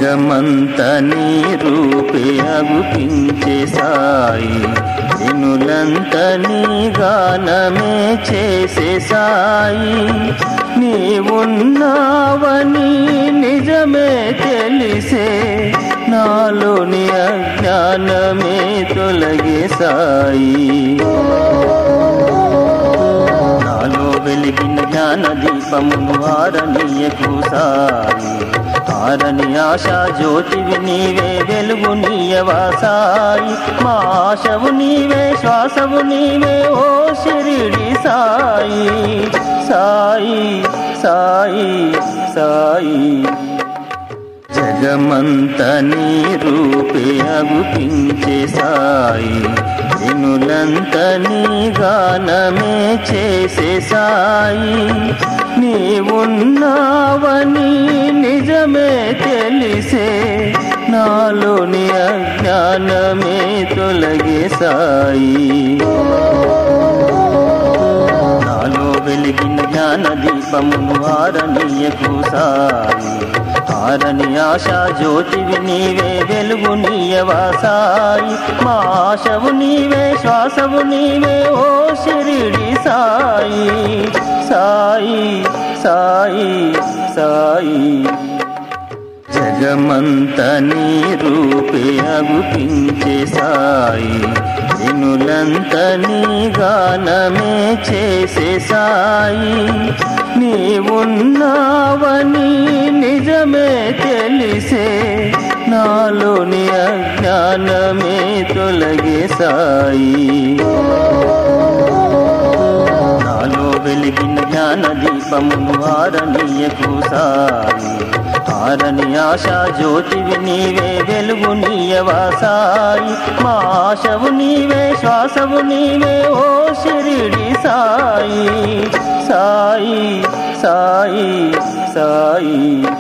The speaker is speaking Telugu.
జగమంత నీ రూపే అగుపించే సాయి, వినులంత నీ గానమే చేసే సాయి. నీవున్నావని నిజమే తెలిసే, నాలోని అజ్ఞానమే తొలగే సాయి. నాలో వెలిగిన జ్ఞాన దీపమును ఆరనీయకు సాయి. ఆరని ఆశా జ్యోతివి నీవే, వెలుగు నీయవా సాయి. మా ఆశవు నీవే, శ్వాసవు నీవే, ఓ షిరిడి సాయి. సాయి సాయి సాయి. జగమంత నీ రూపే అగుపించే సాయి, వినులంత నీ గానమే చేసే సాయి. నీవున్నావని నిజమే తెలిసే, నాలోని అజ్ఞానమే తొలగే సాయి. నాలో వెలిగిన జ్ఞాన దీపమును ఆరనీయకు సాయి. ఆరని ఆశా జ్యోతివి నీవే, వెలుగు నీయవా సాయి. మా ఆశవు నీవే, శ్వాసవు నీవే, ఓ షిరిడి సాయి. సాయి సాయి సాయి. జగమంత నీ రూపే అగుపించే సాయి, వినులంత నీ గానమే చేసే సాయి. నీవున్నావని నిజమే తెలిసే, నాలోని అజ్ఞానమే తొలగే సాయి. నాలో వెలిగిన జ్ఞాన దీపమును ఆరనీయకు సాయి. ఆరని ఆశా జ్యోతివి నీవే, వెలుగు నీయవా సాయి. మా ఆశవు నీవే, శ్వాసవు నీవే, ఓ షిరిడి సాయి. సాయి సాయి సాయి.